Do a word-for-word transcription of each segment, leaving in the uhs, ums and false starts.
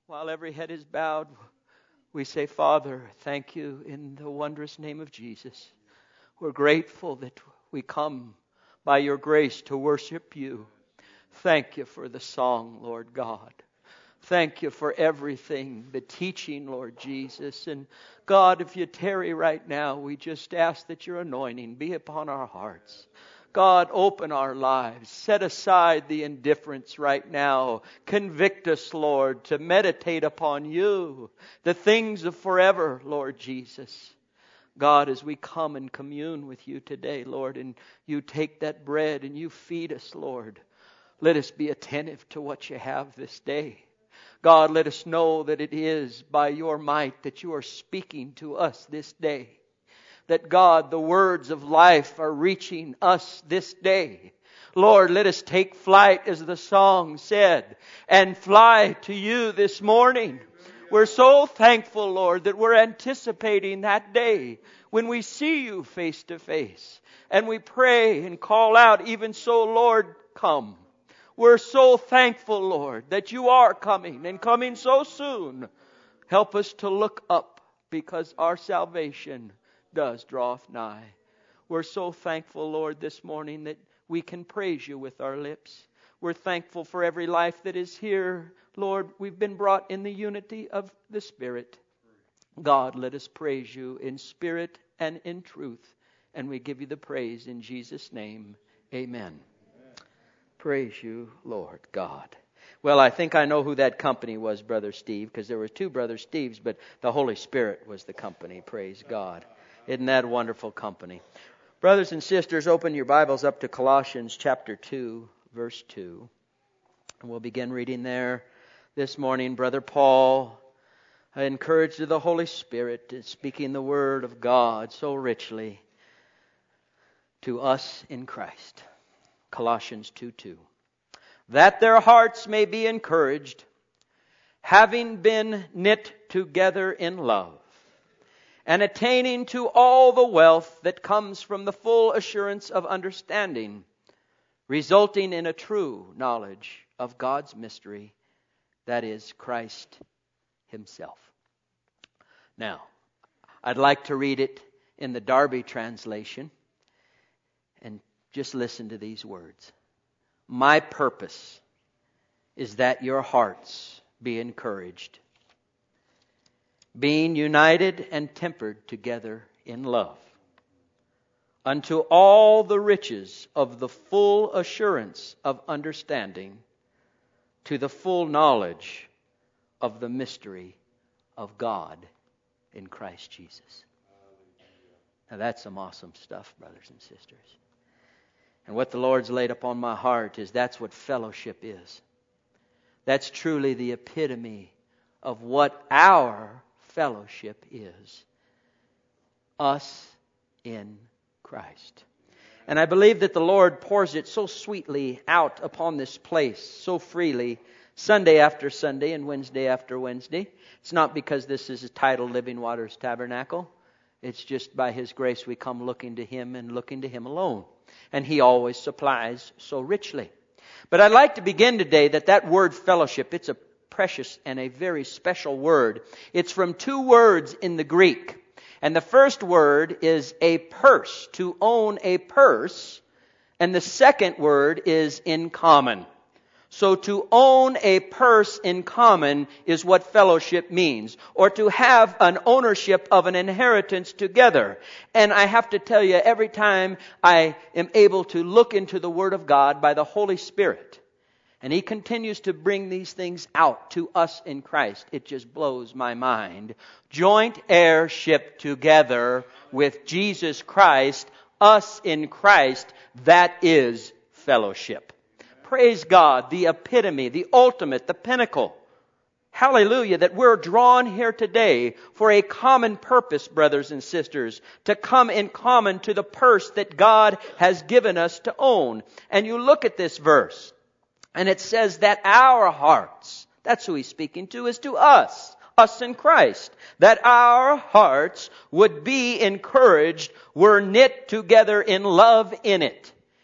While every head is bowed, we say, Father, thank you in the wondrous name of Jesus. We're grateful that we come by your grace to worship you. Thank you for the song, Lord God. Thank you for everything, the teaching, Lord Jesus. And God, if you tarry right now, we just ask that your anointing be upon our hearts. God, open our lives. Set aside the indifference right now. Convict us, Lord, to meditate upon you, the things of forever, Lord Jesus. God, as we come and commune with you today, Lord, and you take that bread and you feed us, Lord, let us be attentive to what you have this day. God, let us know that it is by your might that you are speaking to us this day. That God, the words of life are reaching us this day. Lord, let us take flight, as the song said, and fly to you this morning. We're so thankful, Lord, that we're anticipating that day when we see you face to face. And we pray and call out, even so, Lord, come. We're so thankful, Lord, that you are coming and coming so soon. Help us to look up, because our salvation does draw nigh. We're so thankful, Lord, this morning that we can praise you with our lips. We're thankful for every life that is here. Lord, we've been brought in the unity of the Spirit. God, let us praise you in spirit and in truth. And we give you the praise in Jesus' name. Amen. Praise you, Lord God. Well, I think I know who that company was, Brother Steve, because there were two Brother Steves, but the Holy Spirit was the company. Praise God. Isn't that wonderful company? Brothers and sisters, open your Bibles up to Colossians chapter two, verse two. And we'll begin reading there this morning. Brother Paul, encouraged of the Holy Spirit, is speaking the word of God so richly to us in Christ. Colossians two two. That their hearts may be encouraged, having been knit together in love, and attaining to all the wealth that comes from the full assurance of understanding, resulting in a true knowledge of God's mystery, that is, Christ Himself. Now, I'd like to read it in the Darby translation, and just listen to these words. My purpose is that your hearts be encouraged, being united and tempered together in love, unto all the riches of the full assurance of understanding, to the full knowledge of the mystery of God in Christ Jesus. Now that's some awesome stuff, brothers and sisters. And what the Lord's laid upon my heart is that's what fellowship is. That's truly the epitome of what our fellowship is. Us in Christ. And I believe that the Lord pours it so sweetly out upon this place, so freely, Sunday after Sunday and Wednesday after Wednesday. It's not because this is a titled Living Waters Tabernacle. It's just by His grace we come looking to Him and looking to Him alone. And He always supplies so richly. But I'd like to begin today that that word fellowship, it's a precious and a very special word. It's from two words in the Greek. And the first word is a purse, to own a purse. And the second word is in common. So to own a purse in common is what fellowship means. Or to have an ownership of an inheritance together. And I have to tell you, every time I am able to look into the Word of God by the Holy Spirit, and He continues to bring these things out to us in Christ, it just blows my mind. Joint heirship together with Jesus Christ, us in Christ, that is fellowship. Praise God, the epitome, the ultimate, the pinnacle. Hallelujah, that we're drawn here today for a common purpose, brothers and sisters, to come in common to the purse that God has given us to own. And you look at this verse, and it says that our hearts, that's who He's speaking to, is to us, us in Christ, that our hearts would be encouraged, were knit together in love in it.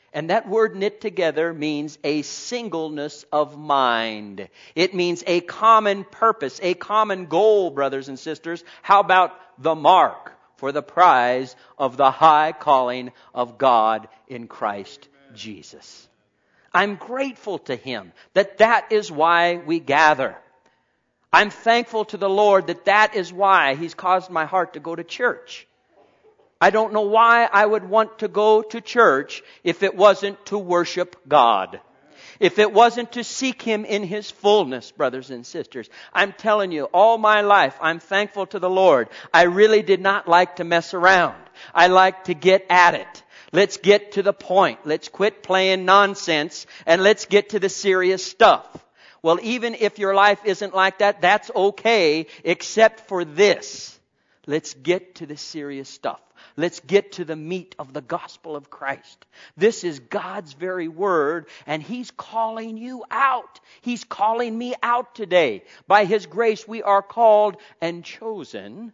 And that word knit together means a singleness of mind. It means a common purpose, a common goal, brothers and sisters. How about the mark for the prize of the high calling of God in Christ Jesus? I'm grateful to Him that that is why we gather. I'm thankful to the Lord that that is why He's caused my heart to go to church. I don't know why I would want to go to church if it wasn't to worship God. If it wasn't to seek Him in His fullness, brothers and sisters. I'm telling you, all my life, I'm thankful to the Lord. I really did not like to mess around. I like to get at it. Let's get to the point. Let's quit playing nonsense and let's get to the serious stuff. Well, even if your life isn't like that, that's okay, except for this. Let's get to the serious stuff. Let's get to the meat of the gospel of Christ. This is God's very word, and He's calling you out. He's calling me out today. By His grace, we are called and chosen,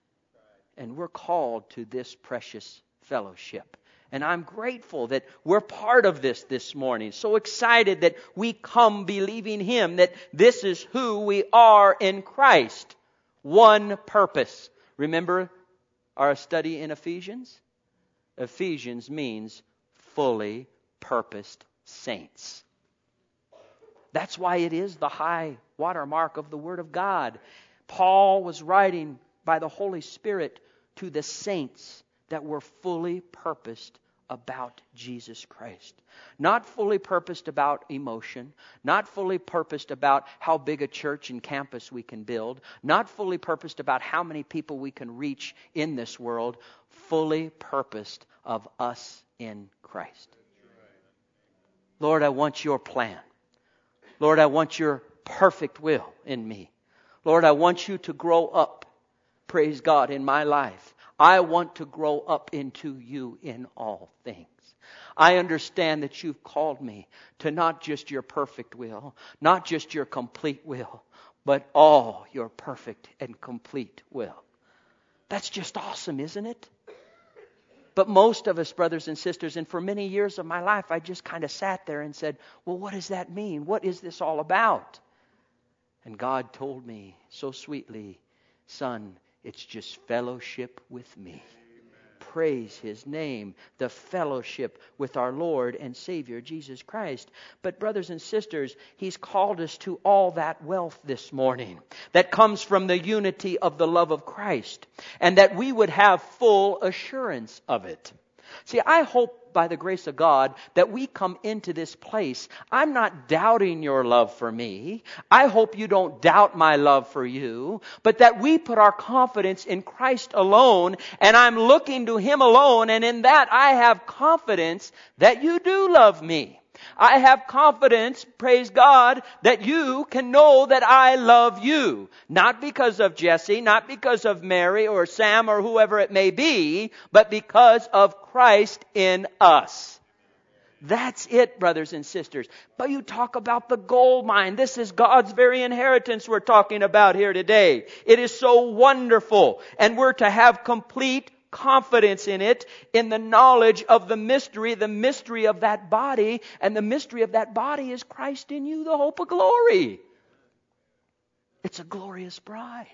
and we're called to this precious fellowship. And I'm grateful that we're part of this this morning. So excited that we come believing Him, that this is who we are in Christ. One purpose. Remember our study in Ephesians? Ephesians means fully purposed saints. That's why it is the high watermark of the Word of God. Paul was writing by the Holy Spirit to the saints that were fully purposed about Jesus Christ. Not fully purposed about emotion. Not fully purposed about how big a church and campus we can build. Not fully purposed about how many people we can reach in this world. Fully purposed of us in Christ. Lord, I want your plan. Lord, I want your perfect will in me. Lord, I want you to grow up, praise God, in my life. I want to grow up into you in all things. I understand that you've called me to not just your perfect will, not just your complete will, but all your perfect and complete will. That's just awesome, isn't it? But most of us, brothers and sisters, and for many years of my life, I just kind of sat there and said, well, what does that mean? What is this all about? And God told me so sweetly, son, it's just fellowship with me. Amen. Praise His name. The fellowship with our Lord and Savior, Jesus Christ. But brothers and sisters, He's called us to all that wealth this morning that comes from the unity of the love of Christ. And that we would have full assurance of it. See, I hope by the grace of God that we come into this place. I'm not doubting your love for me. I hope you don't doubt my love for you. But that we put our confidence in Christ alone. And I'm looking to Him alone. And in that I have confidence that you do love me. I have confidence, praise God, that you can know that I love you. Not because of Jesse, not because of Mary or Sam or whoever it may be, but because of Christ in us. That's it, brothers and sisters. But you talk about the gold mine. This is God's very inheritance we're talking about here today. It is so wonderful. And we're to have complete confidence in it, in the knowledge of the mystery, the mystery of that body. And the mystery of that body is Christ in you, the hope of glory. It's a glorious bride.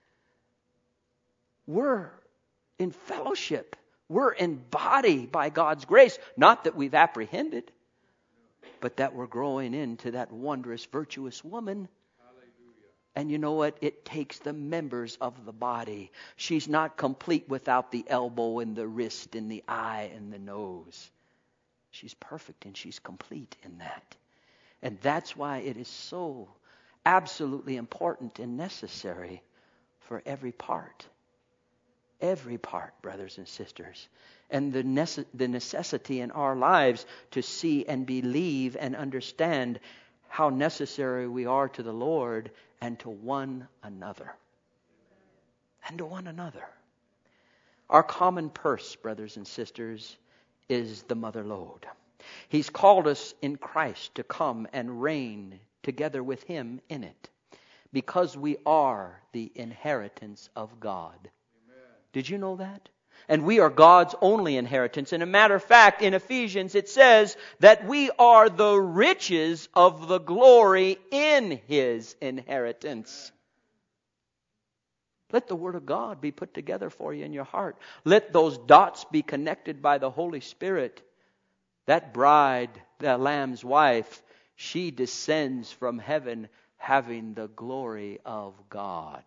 We're in fellowship. We're embodied by God's grace. Not that we've apprehended, but that we're growing into that wondrous, virtuous woman. And you know what? It takes the members of the body. She's not complete without the elbow and the wrist and the eye and the nose. She's perfect and she's complete in that. And that's why it is so absolutely important and necessary for every part. Every part, brothers and sisters. And the nece- the necessity in our lives to see and believe and understand how necessary we are to the Lord and to one another. And to one another. Our common purse, brothers and sisters, is the mother lode. He's called us in Christ to come and reign together with Him in it. Because we are the inheritance of God. Did you know that? And we are God's only inheritance. And a matter of fact, in Ephesians it says that we are the riches of the glory in His inheritance. Let the Word of God be put together for you in your heart. Let those dots be connected by the Holy Spirit. That bride, the Lamb's wife, she descends from heaven having the glory of God.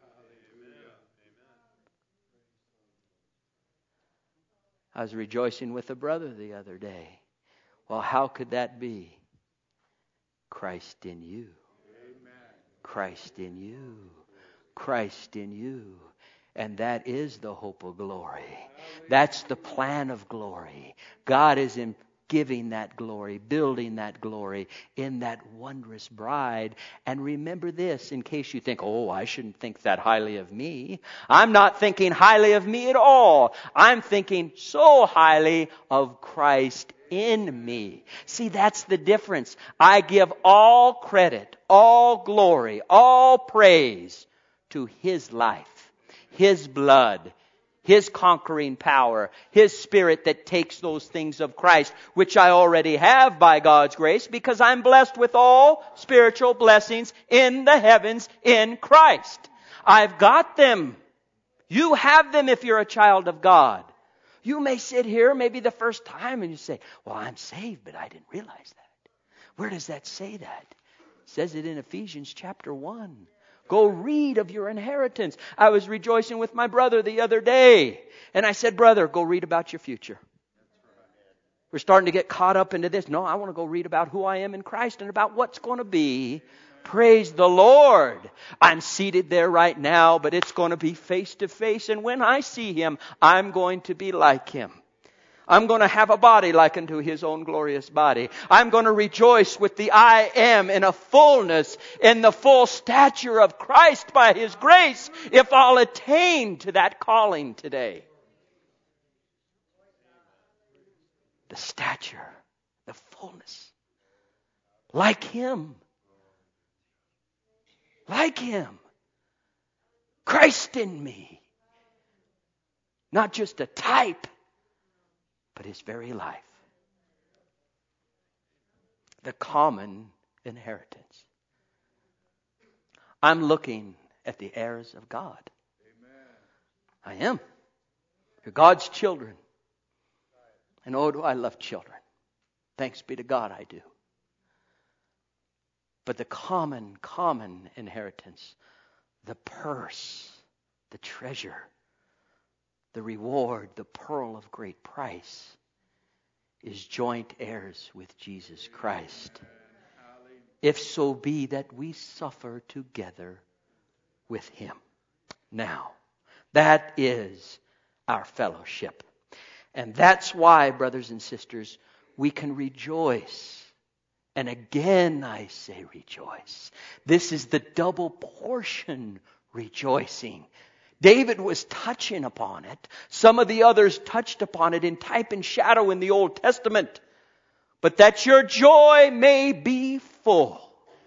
I was rejoicing with a brother the other day. Well, how could that be? Christ in you. Christ in you. Christ in you. And that is the hope of glory. That's the plan of glory. God is in giving that glory, building that glory in that wondrous bride. And remember this, in case you think, oh, I shouldn't think that highly of me. I'm not thinking highly of me at all. I'm thinking so highly of Christ in me. See, that's the difference. I give all credit, all glory, all praise to His life, His blood, His conquering power, His Spirit that takes those things of Christ, which I already have by God's grace, because I'm blessed with all spiritual blessings in the heavens in Christ. I've got them. You have them if you're a child of God. You may sit here maybe the first time and you say, well, I'm saved, but I didn't realize that. Where does that say that? It says it in Ephesians chapter one. Go read of your inheritance. I was rejoicing with my brother the other day. And I said, brother, go read about your future. We're starting to get caught up into this. No, I want to go read about who I am in Christ and about what's going to be. Praise the Lord. I'm seated there right now, but it's going to be face to face. And when I see Him, I'm going to be like Him. I'm going to have a body like unto His own glorious body. I'm going to rejoice with the I am in a fullness, in the full stature of Christ by His grace, if I'll attain to that calling today. The stature, the fullness. Like Him. Like Him. Christ in me. Not just a type, but His very life. The common inheritance. I'm looking at the heirs of God. Amen. I am. You're God's children. And oh, do I love children. Thanks be to God, I do. But the common, common inheritance, the purse, the treasure, the reward, the pearl of great price, is joint heirs with Jesus Christ. If so be that we suffer together with Him. Now, that is our fellowship. And that's why, brothers and sisters, we can rejoice. And again I say rejoice. This is the double portion rejoicing. David was touching upon it. Some of the others touched upon it in type and shadow in the Old Testament. But that your joy may be full.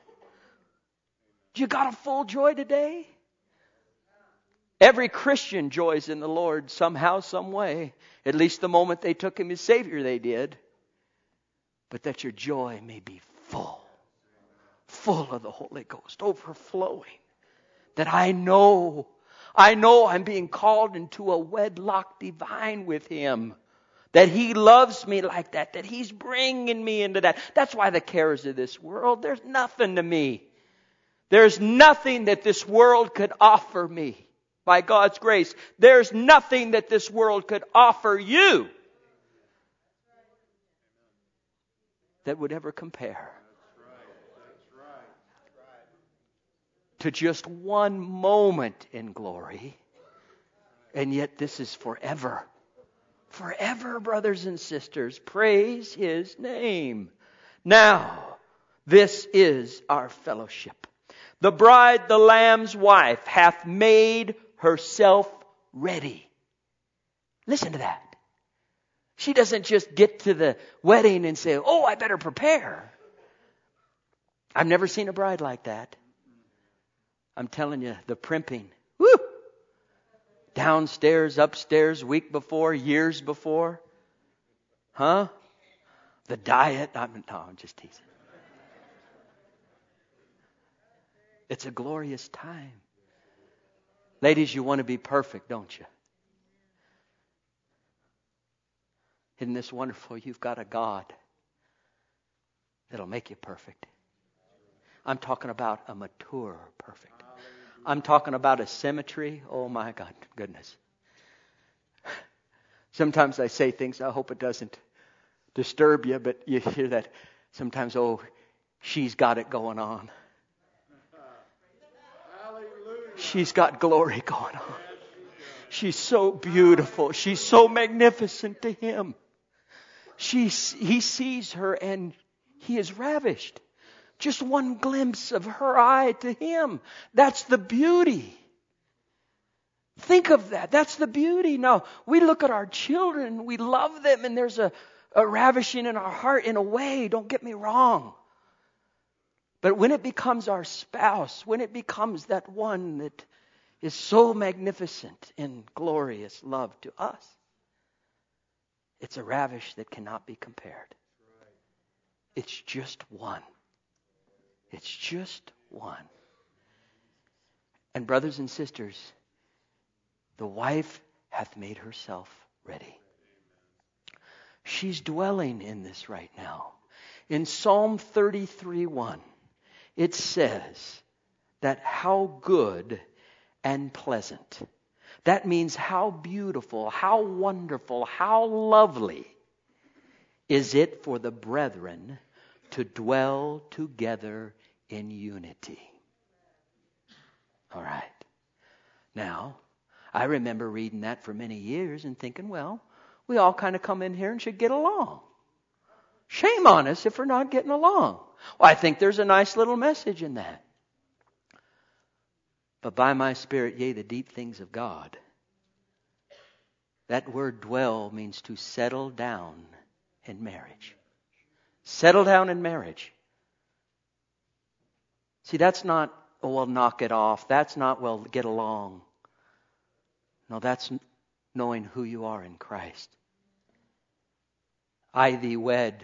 You got a full joy today? Every Christian joys in the Lord somehow, some way. At least the moment they took Him as Savior, they did. But that your joy may be full. Full of the Holy Ghost, overflowing. That I know, I know I'm being called into a wedlock divine with Him. That He loves me like that. That He's bringing me into that. That's why the cares of this world, there's nothing to me. There's nothing that this world could offer me. By God's grace, there's nothing that this world could offer you that would ever compare to just one moment in glory. And yet this is forever. Forever, brothers and sisters. Praise His name. Now, this is our fellowship. The bride, the Lamb's wife, hath made herself ready. Listen to that. She doesn't just get to the wedding and say, oh, I better prepare. I've never seen a bride like that. I'm telling you, the primping. Woo! Downstairs, upstairs, week before, years before. Huh? The diet. I'm, no, I'm just teasing. It's a glorious time. Ladies, you want to be perfect, don't you? Isn't this wonderful? You've got a God that'll make you perfect. I'm talking about a mature perfect. I'm talking about a symmetry. Oh my God, goodness. Sometimes I say things, I hope it doesn't disturb you, but you hear that sometimes, oh, she's got it going on. She's got glory going on. She's so beautiful. She's so magnificent to him. She, he sees her and he is ravished. Just one glimpse of her eye to him. That's the beauty. Think of that. That's the beauty. Now, we look at our children, we love them, and there's a, a ravishing in our heart in a way. Don't get me wrong. But when it becomes our spouse, when it becomes that one that is so magnificent in glorious love to us, it's a ravish that cannot be compared. It's just one. It's just one. And brothers and sisters, the wife hath made herself ready. She's dwelling in this right now. In Psalm thirty-three one, it says that how good and pleasant. That means how beautiful, how wonderful, how lovely is it for the brethren to dwell together in unity. All right. Now, I remember reading that for many years and thinking, well, we all kind of come in here and should get along. Shame on us if we're not getting along. Well, I think there's a nice little message in that. But by my Spirit, yea, the deep things of God. That word dwell means to settle down in marriage. Settle down in marriage. See, that's not, oh, well, knock it off. That's not, well, get along. No, that's knowing who you are in Christ. I thee wed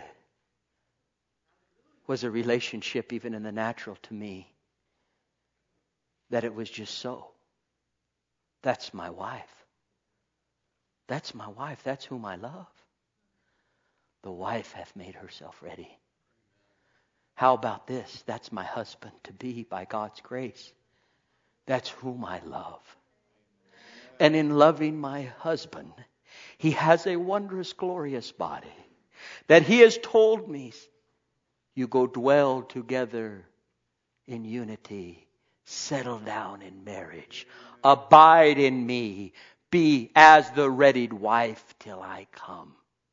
was a relationship even in the natural to me. That it was just so. That's my wife. That's my wife. That's whom I love. The wife hath made herself ready. How about this? That's my husband to be by God's grace. That's whom I love. And in loving my husband, he has a wondrous, glorious body that he has told me, you go dwell together in unity. Settle down in marriage. Abide in me. Be as the readied wife till I come.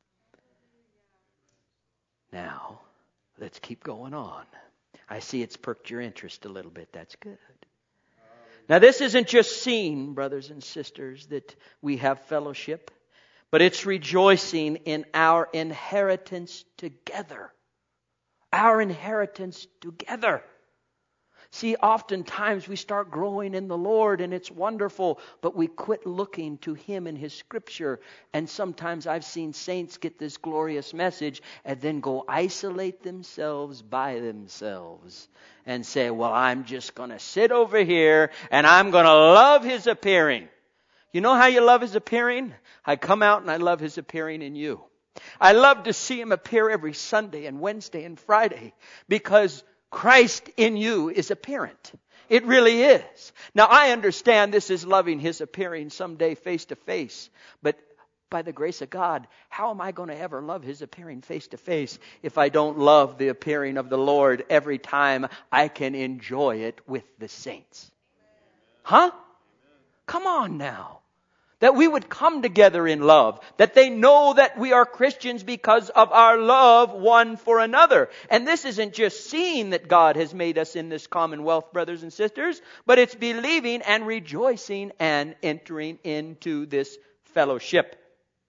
Now, let's keep going on. I see it's perked your interest a little bit. That's good. Now, this isn't just seeing, brothers and sisters, that we have fellowship, but it's rejoicing in our inheritance together. Our inheritance together. See, oftentimes we start growing in the Lord and it's wonderful, but we quit looking to Him in His Scripture. And sometimes I've seen saints get this glorious message and then go isolate themselves by themselves and say, well, I'm just going to sit over here and I'm going to love His appearing. You know how you love His appearing? I come out and I love His appearing in you. I love to see Him appear every Sunday and Wednesday and Friday because Christ in you is apparent. It really is. Now, I understand this is loving His appearing someday face to face. But by the grace of God, how am I going to ever love His appearing face to face if I don't love the appearing of the Lord every time I can enjoy it with the saints? Huh? Come on now. That we would come together in love. That they know that we are Christians because of our love one for another. And this isn't just seeing that God has made us in this commonwealth, brothers and sisters, but it's believing and rejoicing and entering into this fellowship.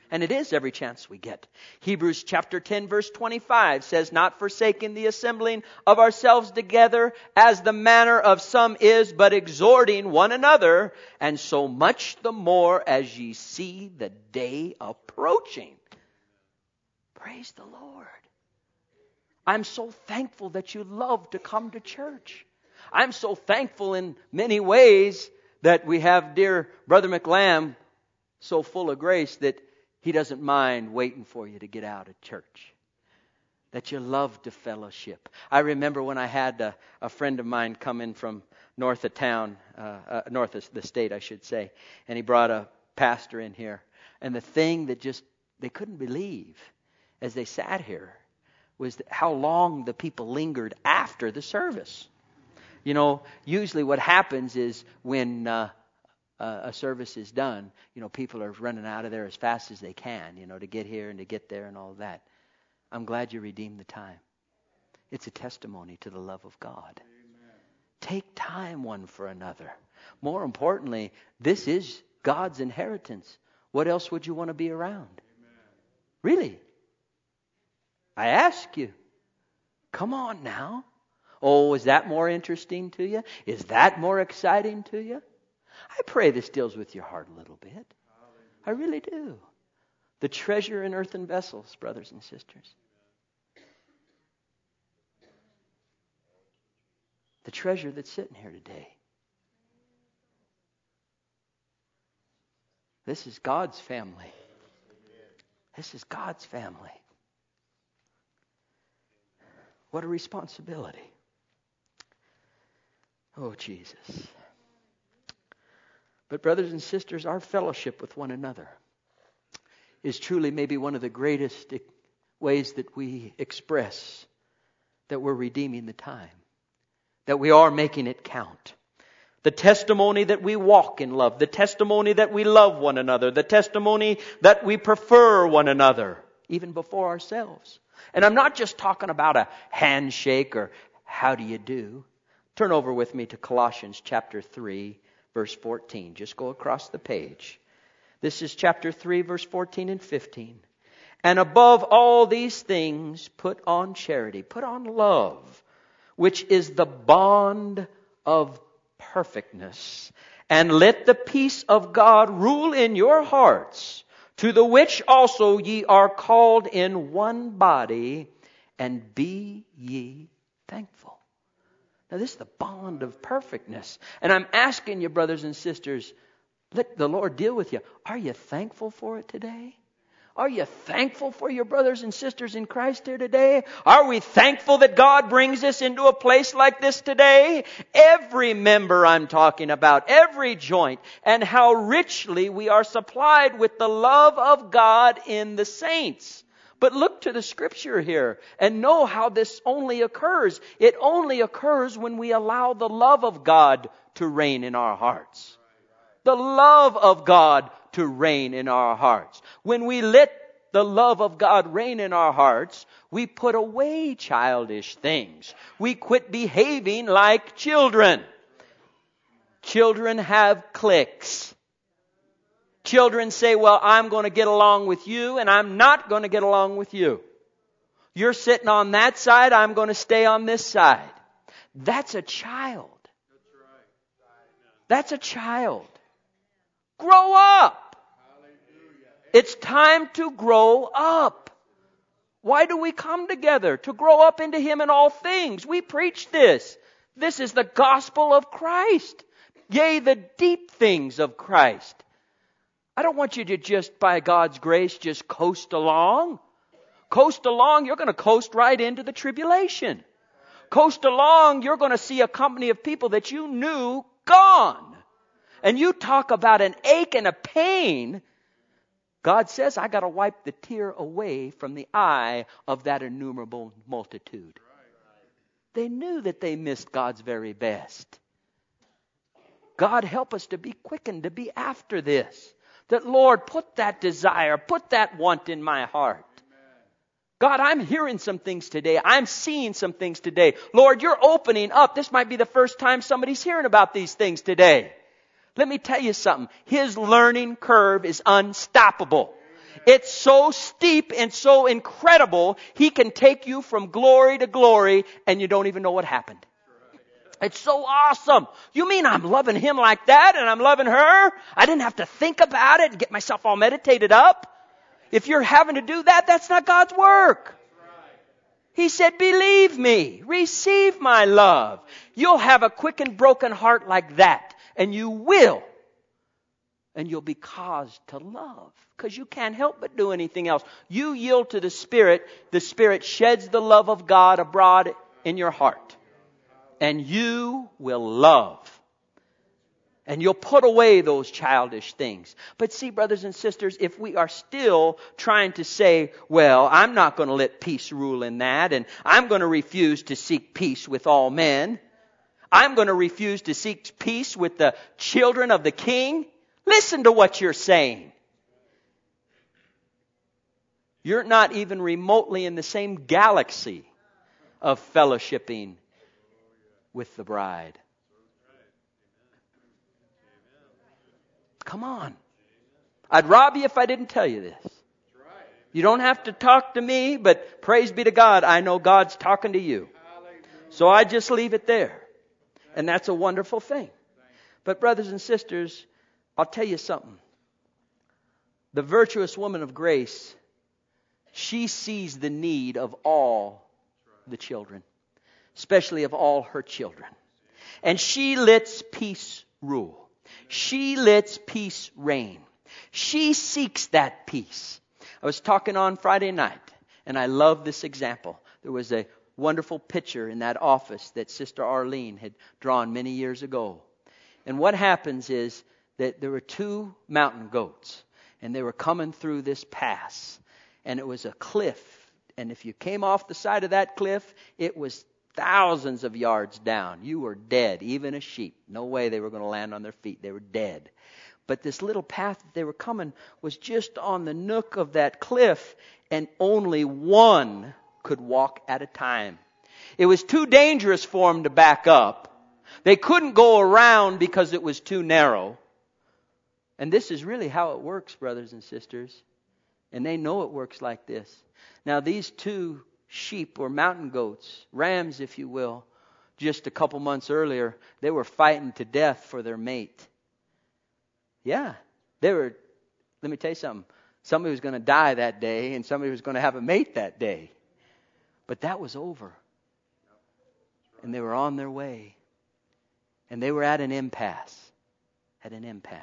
And it is every chance we get. Hebrews chapter ten verse twenty-five says, not forsaking the assembling of ourselves together as the manner of some is, but exhorting one another, and so much the more as ye see the day approaching. Praise the Lord. I'm so thankful that you love to come to church. I'm so thankful in many ways that we have dear Brother McLam so full of grace that he doesn't mind waiting for you to get out of church. That you love to fellowship. I remember when I had a, a friend of mine come in from north of town, uh, uh, north of the state, I should say, and he brought a pastor in here. And the thing that just they couldn't believe as they sat here was how long the people lingered after the service. You know, usually what happens is when uh, uh, a service is done, you know, people are running out of there as fast as they can, you know, to get here and to get there and all that. I'm glad you redeemed the time. It's a testimony to the love of God. Amen. Take time one for another. More importantly, this is God's inheritance. What else would you want to be around? Amen. Really? I ask you. Come on now. Oh, is that more interesting to you? Is that more exciting to you? I pray this deals with your heart a little bit. I really do. The treasure in earthen vessels, brothers and sisters. The treasure that's sitting here today. This is God's family. This is God's family. What a responsibility. Oh, Jesus. But brothers and sisters, our fellowship with one another is truly maybe one of the greatest ways that we express that we're redeeming the time, that we are making it count. The testimony that we walk in love, the testimony that we love one another, the testimony that we prefer one another, even before ourselves. And I'm not just talking about a handshake or how do you do. Turn over with me to Colossians chapter three, verse fourteen. Just go across the page. This is chapter three, verse fourteen and fifteen. And above all these things, put on charity, put on love, which is the bond of perfectness. And let the peace of God rule in your hearts, to the which also ye are called in one body, and be ye thankful. Now this is the bond of perfectness. And I'm asking you, brothers and sisters, let the Lord deal with you. Are you thankful for it today? Are you thankful for your brothers and sisters in Christ here today? Are we thankful that God brings us into a place like this today? Every member I'm talking about, every joint, and how richly we are supplied with the love of God in the saints. But look to the scripture here and know how this only occurs. It only occurs when we allow the love of God to reign in our hearts. The love of God to reign in our hearts. When we let the love of God reign in our hearts, we put away childish things. We quit behaving like children. Children have cliques. Children say, well, I'm going to get along with you and I'm not going to get along with you. You're sitting on that side, I'm going to stay on this side. That's a child. That's a child. Grow up. It's time to grow up. Why do we come together? To grow up into Him in all things. We preach this. This is the gospel of Christ. Yea, the deep things of Christ. I don't want you to just, by God's grace, just coast along. Coast along, you're going to coast right into the tribulation. Coast along, you're going to see a company of people that you knew gone. And you talk about an ache and a pain. God says, I got to wipe the tear away from the eye of that innumerable multitude. They knew that they missed God's very best. God, help us to be quickened, to be after this. That, Lord, put that desire, put that want in my heart. God, I'm hearing some things today. I'm seeing some things today. Lord, you're opening up. This might be the first time somebody's hearing about these things today. Let me tell you something. His learning curve is unstoppable. It's so steep and so incredible, He can take you from glory to glory and you don't even know what happened. It's so awesome. You mean I'm loving Him like that and I'm loving her? I didn't have to think about it and get myself all meditated up. If you're having to do that, that's not God's work. He said, believe me, receive my love. You'll have a quick and broken heart like that. And you will. And you'll be caused to love. Because you can't help but do anything else. You yield to the Spirit. The Spirit sheds the love of God abroad in your heart. And you will love. And you'll put away those childish things. But see, brothers and sisters, if we are still trying to say, well, I'm not going to let peace rule in that, and I'm going to refuse to seek peace with all men. I'm going to refuse to seek peace with the children of the King. Listen to what you're saying. You're not even remotely in the same galaxy of fellowshipping with the bride. Come on. I'd rob you if I didn't tell you this. You don't have to talk to me, but praise be to God, I know God's talking to you. So I just leave it there. And that's a wonderful thing. But brothers and sisters, I'll tell you something. The virtuous woman of grace, she sees the need of all the children, especially of all her children. And she lets peace rule. She lets peace reign. She seeks that peace. I was talking on Friday night, and I love this example. There was a wonderful picture in that office that Sister Arlene had drawn many years ago. And what happens is that there were two mountain goats, and they were coming through this pass. And it was a cliff. And if you came off the side of that cliff, it was thousands of yards down. You were dead, even a sheep. No way they were going to land on their feet. They were dead. But this little path that they were coming was just on the nook of that cliff, and only one could walk at a time. It was too dangerous for them to back up. They couldn't go around because it was too narrow. And this is really how it works, brothers and sisters. And they know it works like this. Now, these two sheep or mountain goats, rams if you will, just a couple months earlier, they were fighting to death for their mate. Yeah, they were, let me tell you something. Somebody was going to die that day and somebody was going to have a mate that day. But that was over. And they were on their way. And they were at an impasse. At an impasse.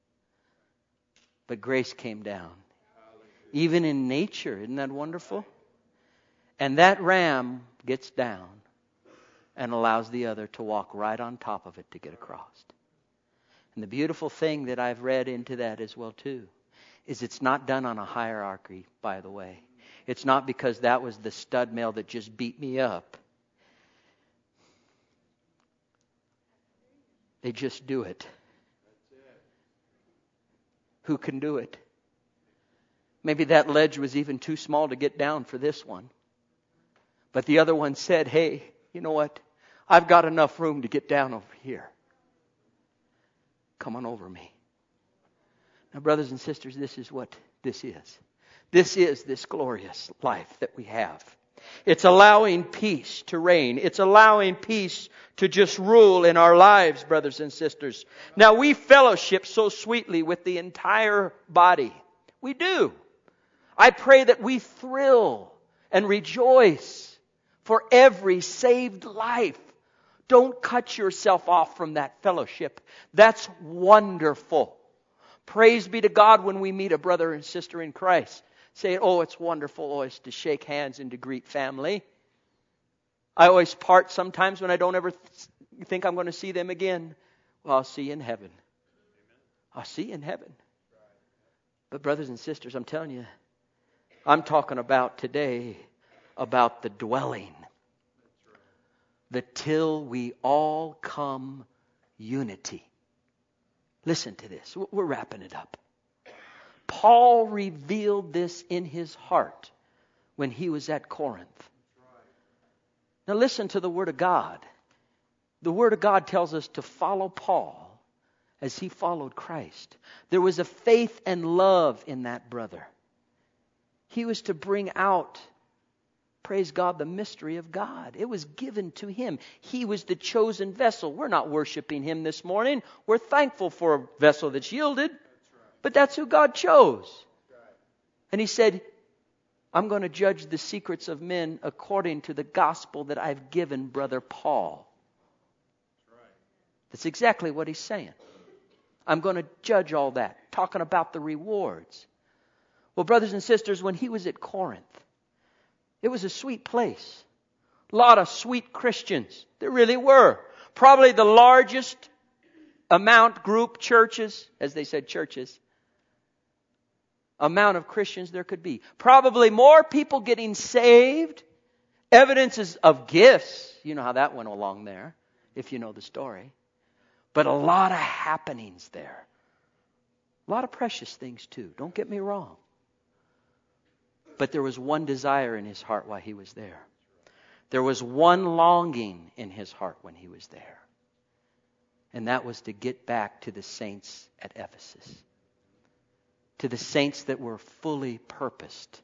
But grace came down. Even in nature, isn't that wonderful? And that ram gets down and allows the other to walk right on top of it to get across. And the beautiful thing that I've read into that as well too is it's not done on a hierarchy, by the way. It's not because that was the stud male that just beat me up. They just do it. Who can do it? Maybe that ledge was even too small to get down for this one. But the other one said, hey, you know what? I've got enough room to get down over here. Come on over me. Now, brothers and sisters, this is what this is. This is this glorious life that we have. It's allowing peace to reign. It's allowing peace to just rule in our lives, brothers and sisters. Now, we fellowship so sweetly with the entire body. We do. I pray that we thrill and rejoice for every saved life. Don't cut yourself off from that fellowship. That's wonderful. Praise be to God when we meet a brother and sister in Christ. Say, oh, it's wonderful always to shake hands and to greet family. I always part sometimes when I don't ever th- think I'm going to see them again. Well, I'll see you in heaven. I'll see you in heaven. But brothers and sisters, I'm telling you, I'm talking about today about the dwelling. The till we all come unity. Listen to this. We're wrapping it up. Paul revealed this in his heart when he was at Corinth. Now listen to the Word of God. The Word of God tells us to follow Paul as he followed Christ. There was a faith and love in that brother. He was to bring out, praise God, the mystery of God. It was given to him. He was the chosen vessel. We're not worshiping him this morning. We're thankful for a vessel that's yielded. But that's who God chose. And he said, I'm going to judge the secrets of men according to the gospel that I've given Brother Paul. That's exactly what he's saying. I'm going to judge all that. Talking about the rewards. Well, brothers and sisters, when he was at Corinth, it was a sweet place. A lot of sweet Christians. There really were. Probably the largest amount group churches, as they said churches, amount of Christians there could be. Probably more people getting saved. Evidences of gifts. You know how that went along there, if you know the story. But a lot of happenings there. A lot of precious things too. Don't get me wrong. But there was one desire in his heart while he was there. There was one longing in his heart when he was there. And that was to get back to the saints at Ephesus. To the saints that were fully purposed.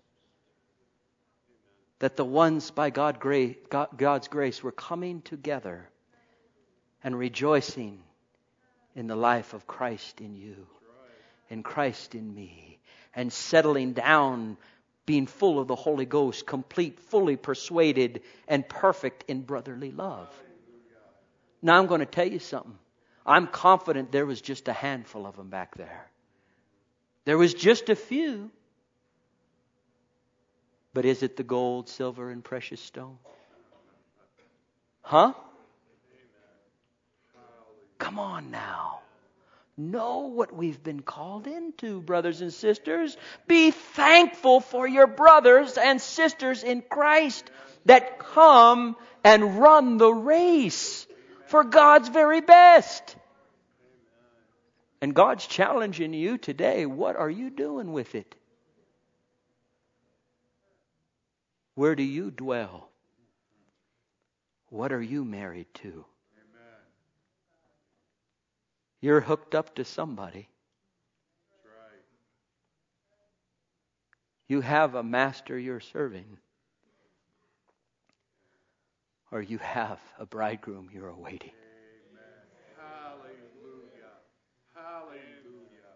That the ones by God grace, God, God's grace were coming together and rejoicing in the life of Christ in you. And Christ in me. And settling down, being full of the Holy Ghost, complete, fully persuaded, and perfect in brotherly love. Now I'm going to tell you something. I'm confident there was just a handful of them back there. There was just a few. But is it the gold, silver, and precious stone? Huh? Come on now. Know what we've been called into, brothers and sisters. Be thankful for your brothers and sisters in Christ that come and run the race for God's very best. And God's challenging you today. What are you doing with it? Where do you dwell? What are you married to? You're hooked up to somebody. You have a master you're serving. Or you have a bridegroom you're awaiting. Hallelujah. Hallelujah.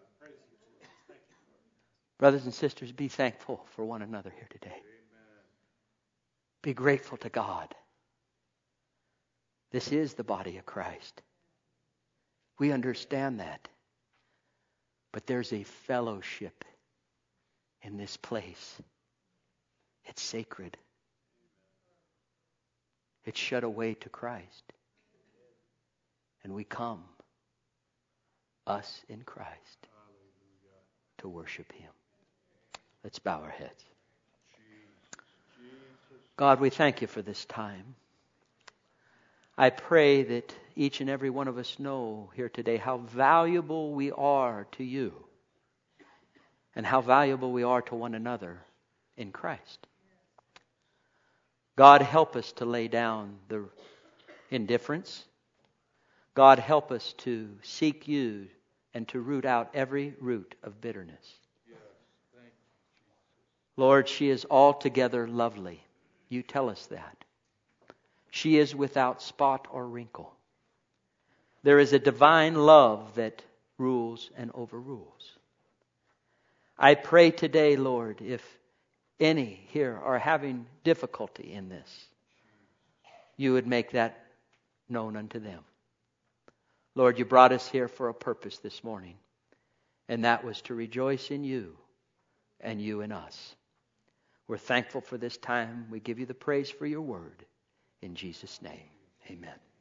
Brothers and sisters, be thankful for one another here today. Amen. Be grateful to God. This is the body of Christ. We understand that. But there's a fellowship in this place. It's sacred. It's shut away to Christ. And we come, us in Christ, to worship Him. Let's bow our heads. God, we thank you for this time. I pray that each and every one of us know here today how valuable we are to you and how valuable we are to one another in Christ. God, help us to lay down the indifference. God, help us to seek you and to root out every root of bitterness. Lord, she is altogether lovely. You tell us that. She is without spot or wrinkle. There is a divine love that rules and overrules. I pray today, Lord, if any here are having difficulty in this, you would make that known unto them. Lord, you brought us here for a purpose this morning, and that was to rejoice in you and you in us. We're thankful for this time. We give you the praise for your word. In Jesus' name, amen.